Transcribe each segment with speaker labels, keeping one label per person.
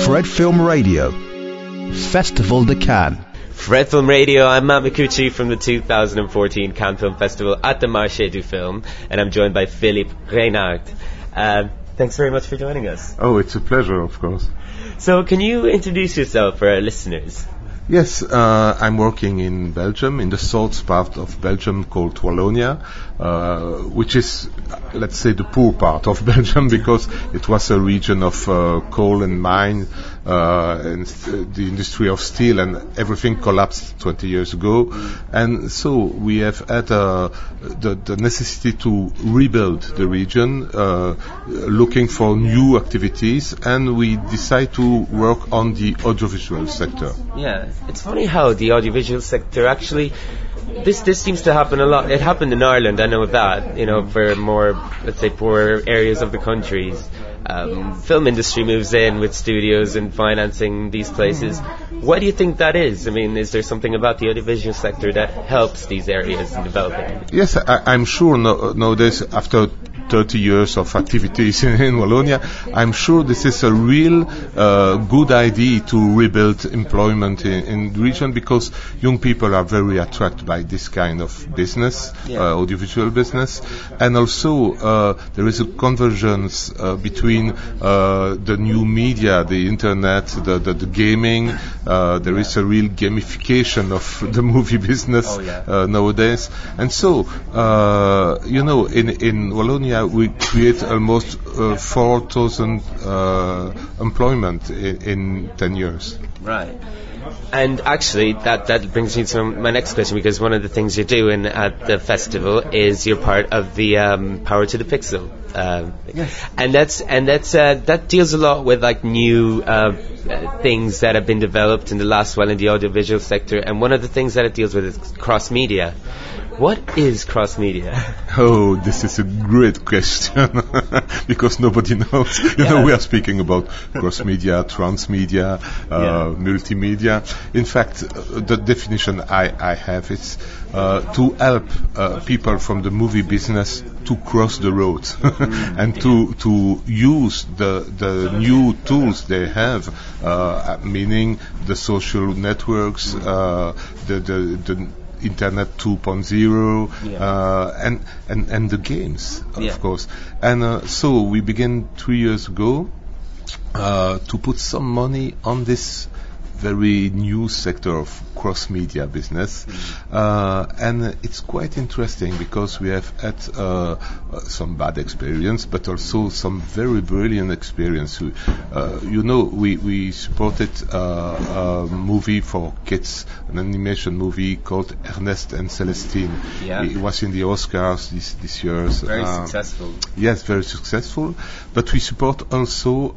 Speaker 1: Fred Film Radio, Festival de Cannes.
Speaker 2: Fred Film Radio, I'm Matt Micucci from the 2014 Cannes Film Festival at the Marché du Film, and I'm joined by Philippe Reynard. Thanks very much for joining us.
Speaker 3: Oh, it's a pleasure, of course.
Speaker 2: So, can you introduce yourself for our listeners?
Speaker 3: Yes, I'm working in Belgium, in the south part of Belgium called Wallonia, which is, let's say, the poor part of Belgium because it was a region of coal and mine and the industry of steel, and everything collapsed 20 years ago. And so we have had the necessity to rebuild the region, looking for new activities, and we decide to work on the audiovisual sector.
Speaker 2: Yeah, it's funny how the audiovisual sector actually, this seems to happen a lot. It happened in Ireland, I know that, for more, let's say, poorer areas of the countries. Film industry moves in with studios and financing these places. Why do you think that is? I mean, is there something about the audiovisual sector that helps these areas in developing?
Speaker 3: Yes, I'm sure nowadays, after 30 years of activities in Wallonia, I'm sure this is a real good idea to rebuild employment in the region, because young people are very attracted by this kind of business, audiovisual business, and also there is a convergence between the new media, the internet, the gaming. There is a real gamification of the movie business nowadays, and so in Wallonia we create almost 4,000 employment in 10 years.
Speaker 2: Right. And actually, that brings me to my next question, because one of the things you're doing at the festival is you're part of the Power to the Pixel.
Speaker 3: Yes.
Speaker 2: And that deals a lot with like new things that have been developed in the last while in the audiovisual sector. And one of the things that it deals with is cross media. What is cross media?
Speaker 3: Oh, this is a great question because nobody knows. We are speaking about cross media, transmedia, multimedia. In fact, the definition I have is to help people from the movie business to cross the road and to use the new tools they have, meaning the social networks, the Internet 2.0 and the games, of course. And so we began 3 years ago to put some money on this very new sector of cross-media business, and it's quite interesting because we have had some bad experience, but also some very brilliant experience. We supported a movie for kids, an animation movie called Ernest and Celestine.
Speaker 2: Yeah.
Speaker 3: It was in the Oscars this year.
Speaker 2: Very successful.
Speaker 3: Yes, very successful. But we support also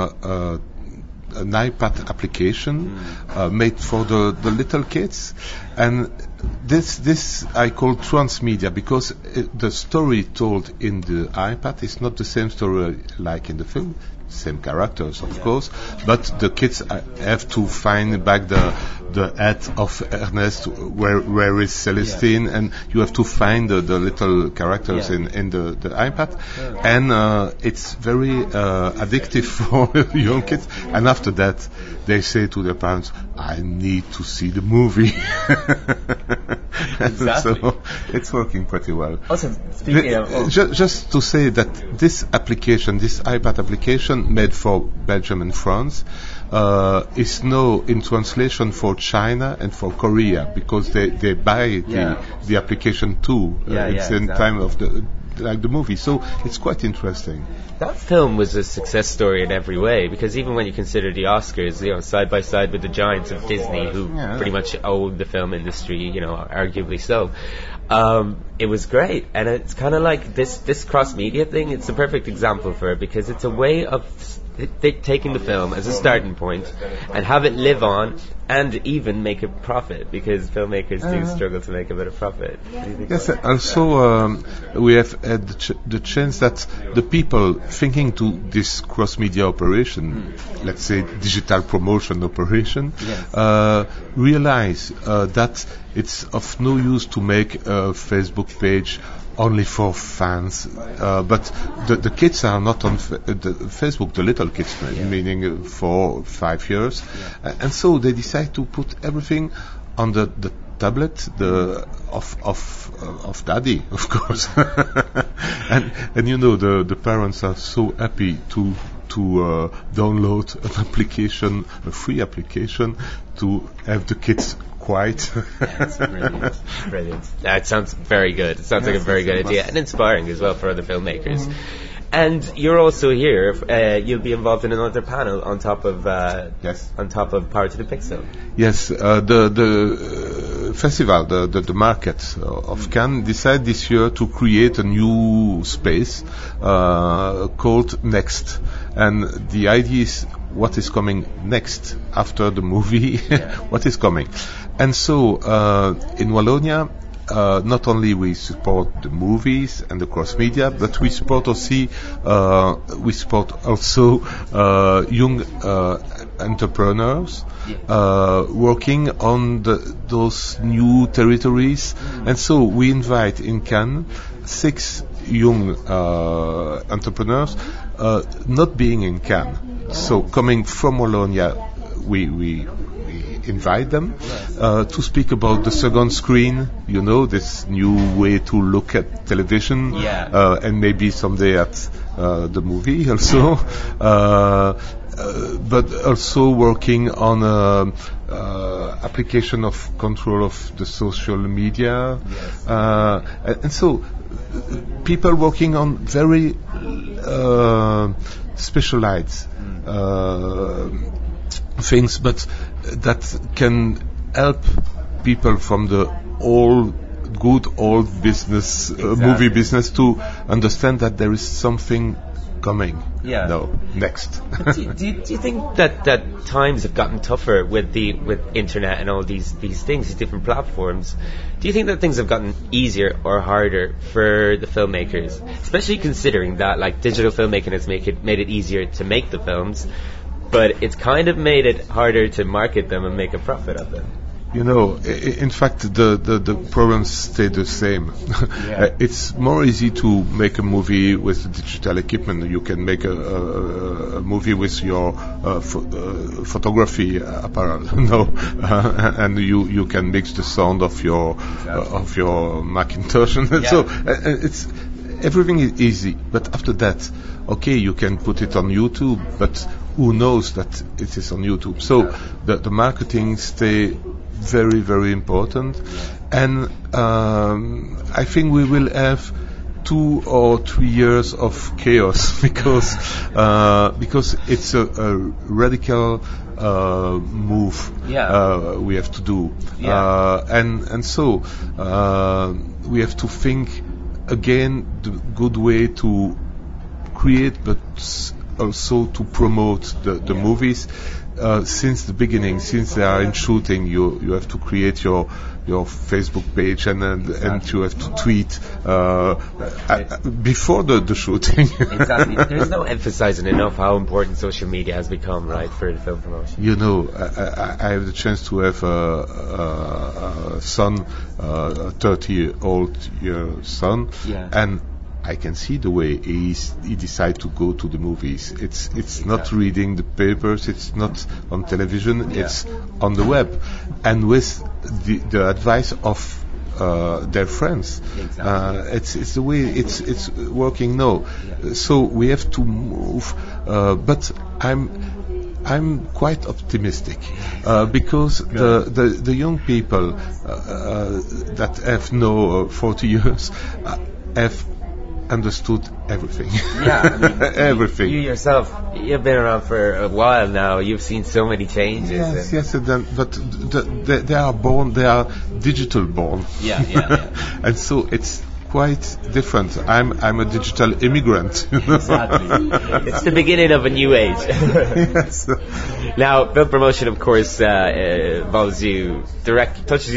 Speaker 3: an iPad application made for the little kids, and this I call transmedia because the story told in the iPad is not the same story like in the film. Same characters, of course, but the kids have to find back the head of Ernest, where is Celestine, and you have to find the little characters in the iPad, and it's very addictive for young kids. And after that, they say to their parents, "I need to see the movie."
Speaker 2: Exactly.
Speaker 3: So it's working pretty well.
Speaker 2: Also, speaking of
Speaker 3: just to say that this application, this iPad application made for Belgium and France, is now in translation for China and for Korea, because they buy the application too. It's in time of the movie, so it's quite interesting.
Speaker 2: That film was a success story in every way, because even when you consider the Oscars, side by side with the giants of Disney, who pretty much owned the film industry, arguably so, it was great. And it's kind of like this cross-media thing, it's a perfect example for it, because it's a way of taking the film as a starting point and have it live on and even make a profit, because filmmakers do struggle to make a bit of profit.
Speaker 3: Yes, also we have had the chance that the people thinking to this cross-media operation, let's say digital promotion operation, realize that it's of no use to make a Facebook page only for fans, but the kids are not on the Facebook, the little kids, meaning 4, 5 years, and so they decide to put everything on the tablet, of daddy, of course, and you know the parents are so happy to download an application, a free application, to have the kids quiet.
Speaker 2: That's brilliant. Brilliant. That sounds very good. It sounds like a very good idea and inspiring as well for other filmmakers. Mm-hmm. And you're also here. You'll be involved in another panel on top of on top of Power to the Pixel.
Speaker 3: Yes, the festival, the market of Cannes decided this year to create a new space called Next, and the idea is what is coming next after the movie. What is coming, and so in Wallonia. Not only we support the movies and the cross media, but we support also young entrepreneurs working on those new territories, and so we invite in Cannes 6 young entrepreneurs, not being in Cannes, so coming from Wallonia. We invite them to speak about the second screen, you know, this new way to look at television, and maybe someday at the movie also, but also working on application of control of the social media, and so people working on very specialized things, but that can help people from the old business, movie business, to understand that there is something coming. Next.
Speaker 2: do you think that times have gotten tougher with internet and all these things, these different platforms? Do you think that things have gotten easier or harder for the filmmakers, especially considering that like digital filmmaking has made it easier to make the films, but it's kind of made it harder to market them and make a profit of them?
Speaker 3: You know, in fact, the problems stay the same. It's more easy to make a movie with digital equipment. You can make a movie with your photography apparel, and you can mix the sound of your Macintosh, and so it's everything is easy. But after that, okay, you can put it on YouTube, but who knows that it is on YouTube? So the marketing stay very, very important, and I think we will have 2 or 3 years of chaos because it's a radical move we have to do, and so we have to think again the good way to create, but also to promote the movies. Since the beginning, since they are in shooting, you have to create your Facebook page and you have to tweet before the shooting.
Speaker 2: Exactly. There's no emphasizing enough how important social media has become, right, for the film promotion.
Speaker 3: You know, I have the chance to have a son, a 30-year-old son, and I can see the way he decided to go to the movies. It's not reading the papers, it's not on television, it's on the web, and with the advice of their friends. It's the way it's working now. So we have to move, but I'm quite optimistic because the young people that have now 40 years have understood everything. Everything.
Speaker 2: You yourself, you've been around for a while now. You've seen so many changes.
Speaker 3: Yes, but they are born. They are digital born. And so it's quite different. I'm a digital immigrant.
Speaker 2: Exactly. It's the beginning of a new age.
Speaker 3: Yes.
Speaker 2: Now, film promotion, of course, touches you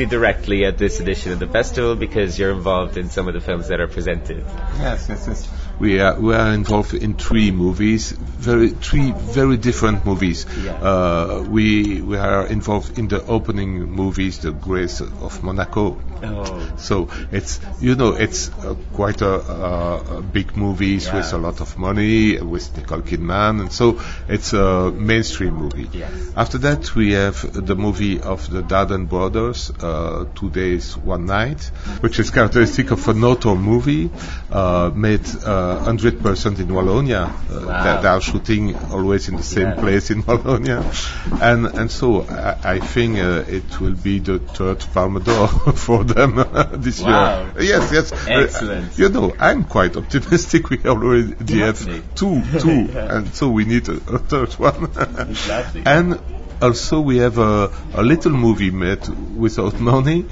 Speaker 2: directly at this edition of the festival because you're involved in some of the films that are presented.
Speaker 3: Yes. we are involved in three movies, three very different movies.
Speaker 2: Yeah.
Speaker 3: We are involved in the opening movies, The Grace of Monaco.
Speaker 2: Oh.
Speaker 3: So it's quite a big movies with a lot of money, with Nicole Kidman, and so it's a mainstream movie.
Speaker 2: Yes.
Speaker 3: After that, we have the movie of the Dardenne brothers, 2 days, 1 night, which is characteristic of an auteur movie made 100% in Wallonia. They are shooting always in the same place in Wallonia, and so I think it will be the third Palme d'Or for them this year. Yes.
Speaker 2: Excellent.
Speaker 3: I'm quite optimistic. We already have two, and so we need a third one.
Speaker 2: Exactly.
Speaker 3: And also we have a little movie made without money,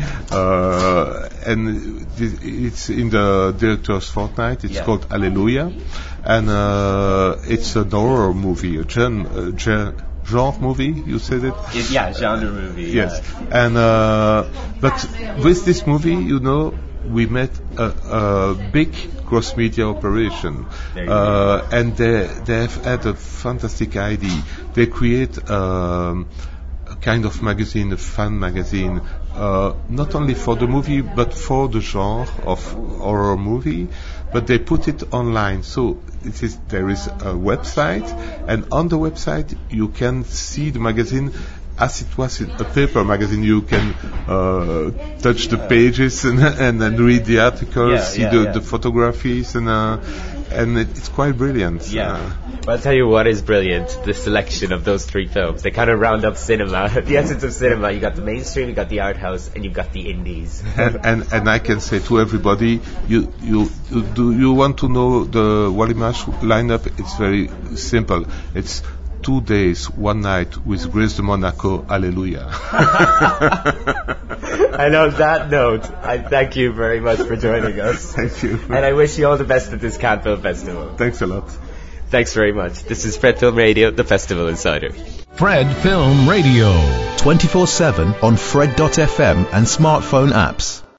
Speaker 3: and it's in the director's fortnight. It's called Hallelujah, and it's an horror movie, a genre movie, you said it?
Speaker 2: Genre movie.
Speaker 3: Yes, and but with this movie, we made a big cross-media operation, and they have had a fantastic idea. They create a kind of magazine, a fan magazine, not only for the movie but for the genre of horror movie, but they put it online. So there is a website, and on the website you can see the magazine as it was a paper magazine. You can touch the pages and read the articles, see the photographies, and it's quite brilliant.
Speaker 2: But I'll tell you what is brilliant: the selection of those three films. They kind of round up cinema, the essence of cinema. You got the mainstream, you got the art house, and you've got the indies.
Speaker 3: and I can say to everybody, you want to know the Wallimage lineup? It's very simple. It's 2 days, 1 night with Grace de Monaco, Hallelujah.
Speaker 2: And on that note, I thank you very much for joining us.
Speaker 3: Thank you.
Speaker 2: And I wish you all the best at this Cannes Film Festival.
Speaker 3: Thanks a lot.
Speaker 2: Thanks very much. This is Fred Film Radio, the Festival Insider.
Speaker 1: Fred Film Radio. 24/7 on Fred.fm and smartphone apps.